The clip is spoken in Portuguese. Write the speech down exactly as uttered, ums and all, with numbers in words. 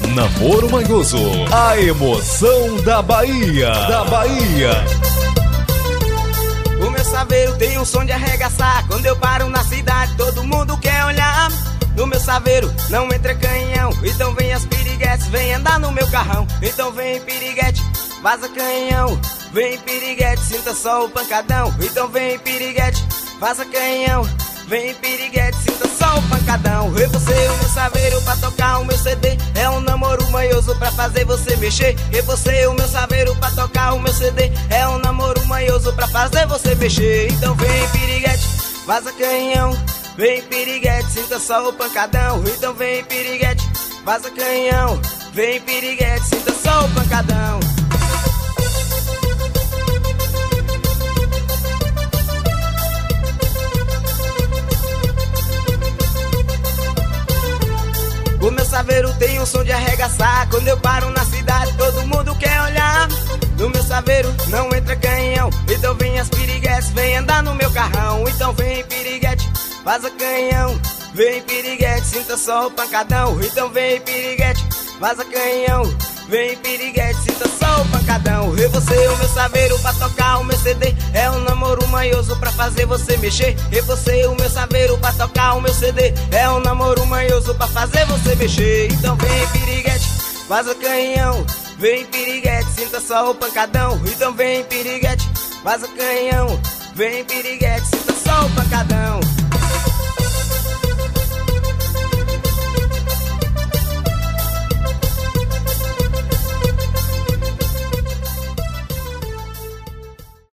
Namoro Manhoso, a emoção da Bahia, da Bahia. O meu saveiro tem um som de arregaçar. Quando eu paro na cidade, todo mundo quer olhar. No meu saveiro não entra canhão. Então vem as piriguetes, vem andar no meu carrão. Então vem piriguete, vaza canhão. Vem piriguete, sinta só o pancadão. Então vem piriguete, vaza canhão. Vem piriguete, sinta só o pancadão. Eu vou ser o meu saveiro pra tocar o meu C D. É um namoro manhoso pra fazer você mexer. Eu vou ser o meu saveiro pra tocar o meu C D. É um namoro manhoso pra fazer você mexer. Então vem piriguete, vaza canhão. Vem piriguete, sinta só o pancadão. Então vem piriguete, vaza canhão. Vem piriguete, sinta só o pancadão. O meu saveiro tem um som de arregaçar. Quando eu paro na cidade, todo mundo quer olhar. No meu saveiro não entra canhão. Então vem as piriguetes, vem andar no meu carrão. Então vem piriguete, vaza canhão. Vem piriguete, sinta só o pancadão. Então vem piriguete, vaza canhão. Vem piriguete, sinta só o pancadão. Eu vou ser o meu saveiro pra tocar o meu C D. É um namoro manhoso pra fazer você mexer. Eu vou ser o meu saveiro pra tocar o meu C D. É um namoro manhoso pra fazer você mexer. Então vem piriguete, vaza canhão. Vem piriguete, sinta só o pancadão. Então vem piriguete, vaza canhão. Vem piriguete, sinta só o pancadão.